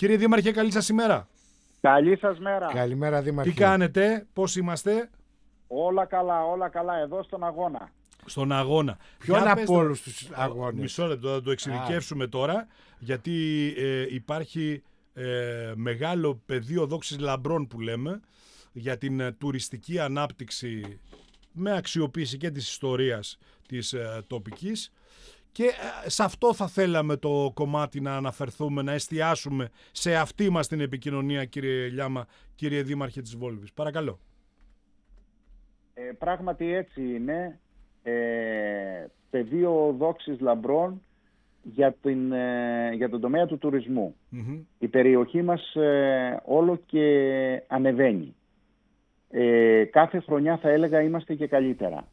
Κύριε Δήμαρχε, καλή σας ημέρα. Καλή σας μέρα. Καλημέρα, Δήμαρχε. Τι κάνετε, πώς είμαστε? Όλα καλά, εδώ στον αγώνα. Στον αγώνα. Ποιον από όλους τους αγώνες? Μισό λεπτό, θα το εξειδικεύσουμε τώρα, γιατί υπάρχει μεγάλο πεδίο δόξης λαμπρών που λέμε για την τουριστική ανάπτυξη με αξιοποίηση και της ιστορίας της τοπικής. Και σε αυτό θα θέλαμε το κομμάτι να αναφερθούμε, να εστιάσουμε σε αυτή μας την επικοινωνία, κύριε Λιάμα, κύριε Δήμαρχε της Βόλβης. Παρακαλώ. Πράγματι έτσι είναι. Πεδίο δόξης λαμπρών για τον τομέα του τουρισμού. Η περιοχή μας όλο και ανεβαίνει. Κάθε χρονιά θα έλεγα είμαστε και καλύτερα.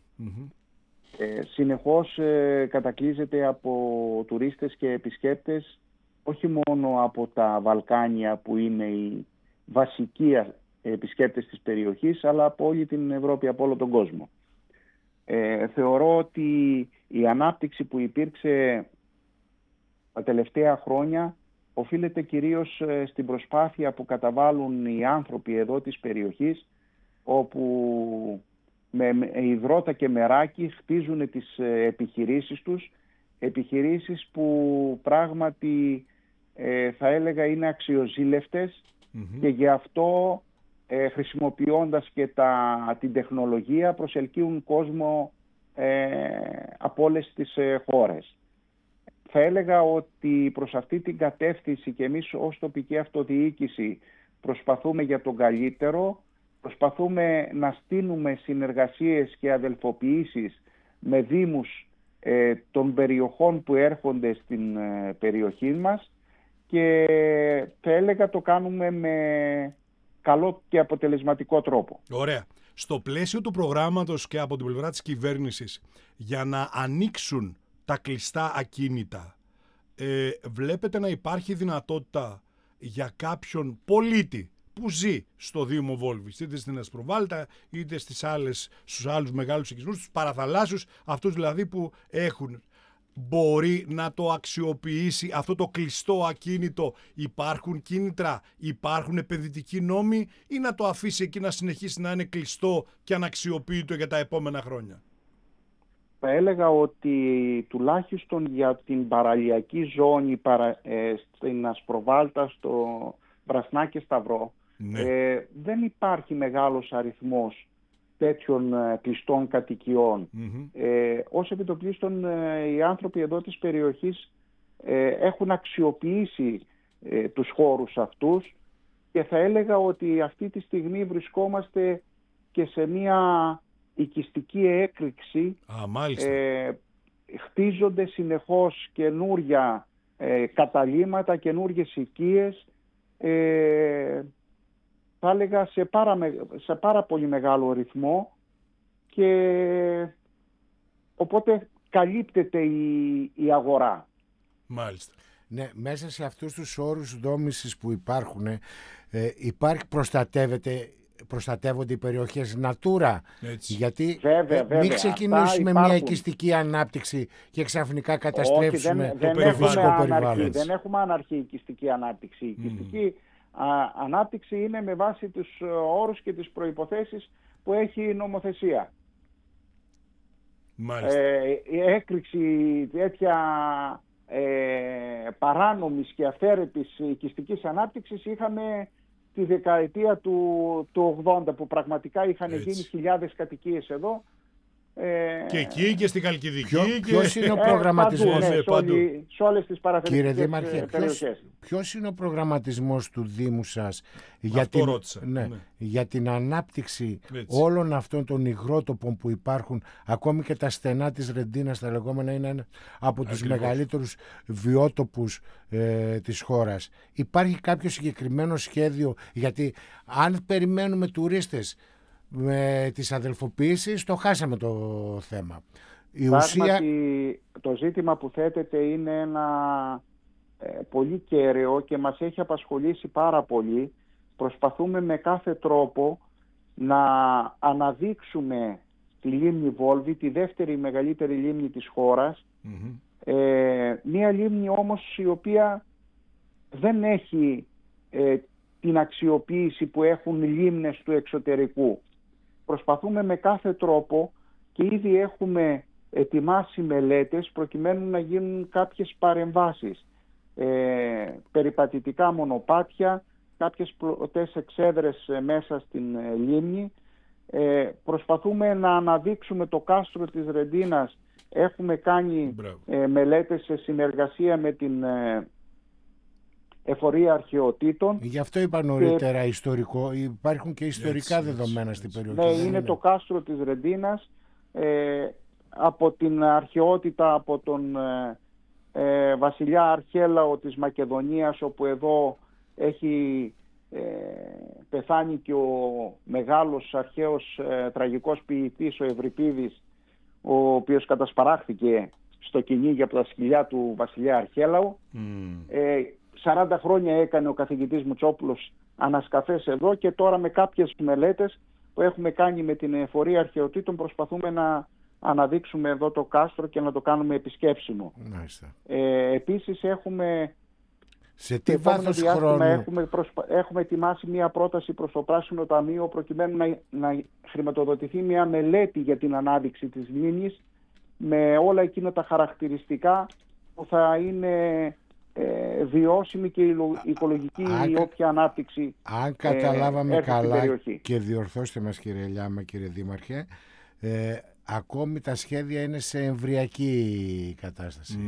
Συνεχώς κατακλείζεται από τουρίστες και επισκέπτες, όχι μόνο από τα Βαλκάνια που είναι οι βασικοί επισκέπτες της περιοχής, αλλά από όλη την Ευρώπη, από όλο τον κόσμο. Θεωρώ ότι η ανάπτυξη που υπήρξε τα τελευταία χρόνια οφείλεται κυρίως στην προσπάθεια που καταβάλουν οι άνθρωποι εδώ της περιοχής, όπου με υδρότα και μεράκι χτίζουν τις επιχειρήσεις τους, επιχειρήσεις που πράγματι θα έλεγα είναι αξιοζήλευτες και γι' αυτό χρησιμοποιώντας και την τεχνολογία προσελκύουν κόσμο από όλες τις χώρες. Θα έλεγα ότι προς αυτή την κατεύθυνση και εμείς ως τοπική αυτοδιοίκηση προσπαθούμε για τον καλύτερο. Προσπαθούμε να στείλουμε συνεργασίες και αδελφοποιήσεις με δήμους των περιοχών που έρχονται στην περιοχή μας και θα έλεγα το κάνουμε με καλό και αποτελεσματικό τρόπο. Ωραία. Στο πλαίσιο του προγράμματος και από την πλευρά της κυβέρνησης για να ανοίξουν τα κλειστά ακίνητα, βλέπετε να υπάρχει δυνατότητα για κάποιον πολίτη που ζει στο Δήμο Βόλβης, είτε στην Ασπροβάλτα, είτε στους άλλους μεγάλους οικισμούς, στους παραθαλάσσιους, αυτούς δηλαδή που έχουν, μπορεί να το αξιοποιήσει αυτό το κλειστό ακίνητο? Υπάρχουν κίνητρα, υπάρχουν επενδυτικοί νόμοι, ή να το αφήσει εκεί να συνεχίσει να είναι κλειστό και αναξιοποιητό για τα επόμενα χρόνια? Θα έλεγα ότι τουλάχιστον για την παραλιακή ζώνη στην Ασπροβάλτα, στο Βρασνά και Σταυρό, δεν υπάρχει μεγάλος αριθμός τέτοιων κλειστών κατοικιών. Ως επιτοπλίστων οι άνθρωποι εδώ της περιοχής έχουν αξιοποιήσει τους χώρους αυτούς και θα έλεγα ότι αυτή τη στιγμή βρισκόμαστε και σε μια οικιστική έκρηξη. Χτίζονται συνεχώς καινούρια καταλύματα, καινούριες οικίες, θα έλεγα σε πάρα πολύ μεγάλο ρυθμό, και οπότε καλύπτεται η αγορά. Μάλιστα. Ναι, μέσα σε αυτούς τους όρους δόμησης που υπάρχουν, προστατεύονται οι περιοχές Natura. Έτσι. Γιατί βέβαια. μην ξεκινήσουμε μια οικιστική ανάπτυξη και ξαφνικά καταστρέψουμε το φυσικό περιβάλλον. Δεν έχουμε αναρχή οικιστική ανάπτυξη. Η οικιστική ανάπτυξη είναι με βάση τους όρους και τις προϋποθέσεις που έχει η νομοθεσία. Η έκρηξη τέτοια παράνομης και αυθαίρετης οικιστικής ανάπτυξης είχαμε τη δεκαετία του 80, που πραγματικά είχαν γίνει χιλιάδες κατοικίες εδώ. Και εκεί και στην Χαλκιδική. Ποιος είναι ο προγραμματισμός σε όλες τις παραθερικές περιοχές? Ποιος είναι ο προγραμματισμός του Δήμου σας για την ανάπτυξη όλων αυτών των υγρότοπων που υπάρχουν? Ακόμη και τα στενά της Ρεντίνας, τα λεγόμενα, είναι ένα από τους μεγαλύτερους βιότοπους της χώρας. Υπάρχει κάποιο συγκεκριμένο σχέδιο? Γιατί αν περιμένουμε τουρίστες με τις αδελφοποίησεις, το χάσαμε το θέμα. Το ζήτημα που θέτεται είναι ένα πολύ κέραιο και μας έχει απασχολήσει πάρα πολύ. Προσπαθούμε με κάθε τρόπο να αναδείξουμε τη λίμνη Βόλβη, τη δεύτερη μεγαλύτερη λίμνη της χώρας. Μία λίμνη όμως η οποία δεν έχει την αξιοποίηση που έχουν λίμνες του εξωτερικού. Προσπαθούμε με κάθε τρόπο και ήδη έχουμε ετοιμάσει μελέτες προκειμένου να γίνουν κάποιες παρεμβάσεις. Περιπατητικά μονοπάτια, κάποιες πλωτές εξέδρες μέσα στην λίμνη. Προσπαθούμε να αναδείξουμε το κάστρο της Ρεντίνας. Έχουμε κάνει μελέτες σε συνεργασία με την Εφορία Αρχαιοτήτων. Γι' αυτό είπα νωρίτερα ιστορικό. Υπάρχουν και ιστορικά δεδομένα στην περιοχή. Ναι, είναι το κάστρο της Ρεντίνας. Από την αρχαιότητα, από τον βασιλιά Αρχέλαο της Μακεδονίας, όπου εδώ έχει πεθάνει και ο μεγάλος αρχαίος τραγικός ποιητής, ο Ευρυπίδης, ο οποίος κατασπαράχθηκε στο κυνήγι από τα σκυλιά του βασιλιά Αρχέλαου. 40 χρόνια έκανε ο καθηγητής Μουτσόπουλος ανασκαφές εδώ, και τώρα με κάποιες μελέτες που έχουμε κάνει με την Εφορία Αρχαιοτήτων προσπαθούμε να αναδείξουμε εδώ το κάστρο και να το κάνουμε επισκέψιμο. Επίσης έχουμε... Σε τι βάθος χρόνου? Έχουμε ετοιμάσει μια πρόταση προς το Πράσινο Ταμείο προκειμένου να χρηματοδοτηθεί μια μελέτη για την ανάδειξη της λίμνης με όλα εκείνα τα χαρακτηριστικά που θα είναι βιώσιμη και οικολογική όποια ανάπτυξη. Αν καταλάβαμε καλά, και διορθώστε μας κύριε Λιάμα, κύριε Δήμαρχε, ακόμη τα σχέδια είναι σε εμβριακή κατάσταση.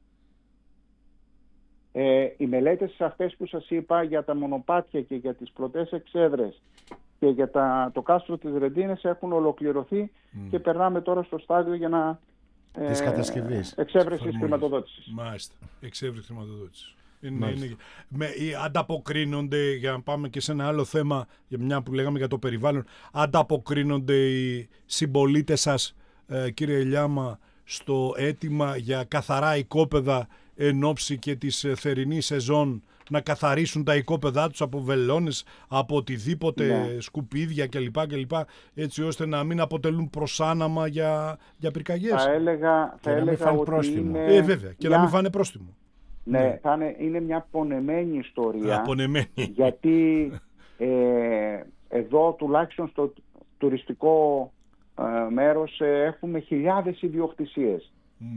Οι μελέτες αυτές που σας είπα για τα μονοπάτια και για τις πλωτές εξέδρες και για το κάστρο της Ρεντίνας έχουν ολοκληρωθεί και περνάμε τώρα στο στάδιο για να της κατασκευής, εξέβρεσης χρηματοδότησης. Μάλιστα, εξέβρεση χρηματοδότησης. Ανταποκρίνονται, για να πάμε και σε ένα άλλο θέμα, για μια που λέγαμε για το περιβάλλον, ανταποκρίνονται οι συμπολίτες σας, κύριε Λιάμα, στο αίτημα για καθαρά οικόπεδα εν ώψη και της θερινής σεζόν, να καθαρίσουν τα οικόπεδά τους από βελόνες, από οτιδήποτε σκουπίδια κλπ, έτσι ώστε να μην αποτελούν προσάναμα για πυρκαγιές? Θα έλεγα ότι είναι... βέβαια, και να μην φάνε πρόστιμο. Ναι, είναι μια πονεμένη ιστορία. Πονεμένη. Γιατί εδώ τουλάχιστον στο τουριστικό μέρος έχουμε χιλιάδες ιδιοκτησίες.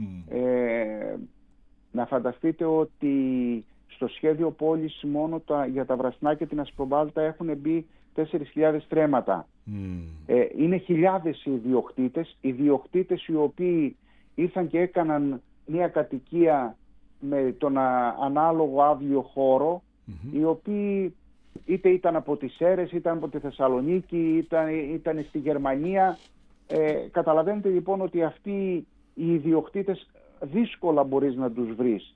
Να φανταστείτε ότι στο σχέδιο πόλης μόνο για τα Βρασινά και την Ασπροβάλτα έχουν μπει 4.000 στρέμματα. Είναι χιλιάδες ιδιοκτήτες οι οποίοι ήρθαν και έκαναν μια κατοικία με τον ανάλογο άδειο χώρο, οι οποίοι είτε ήταν από τις Σέρρες, ήταν από τη Θεσσαλονίκη, ήταν στη Γερμανία. Καταλαβαίνετε λοιπόν ότι αυτοί οι ιδιοκτήτες δύσκολα μπορείς να τους βρεις.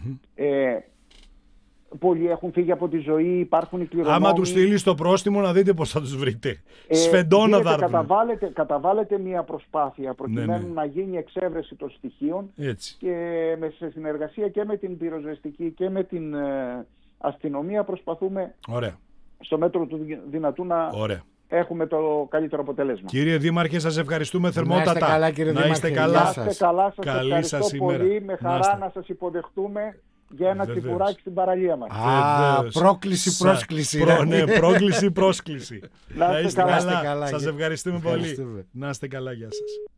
Πολλοί έχουν φύγει από τη ζωή, υπάρχουν οι κληρονόμοι. Άμα τους στείλεις το πρόστιμο, να δείτε πώς θα τους βρείτε. Σφεντόνα θα έρθουν. Καταβάλλετε μια προσπάθεια προκειμένου να γίνει εξέβρεση των στοιχείων, και σε συνεργασία και με την πυροσβεστική και με την αστυνομία προσπαθούμε στο μέτρο του δυνατού να έχουμε το καλύτερο αποτέλεσμα. Κύριε Δήμαρχε, σας ευχαριστούμε θερμότατα. Να είστε καλά, κύριε Δήμαρχε. Σας ευχαριστώ πολύ. Με χαρά να σας υποδεχτούμε για ένα τσιπουράκι στην παραλία μας. Πρόσκληση. Ναι, πρόσκληση. Να είστε καλά. Σας ευχαριστούμε πολύ. Να είστε καλά, γεια σας.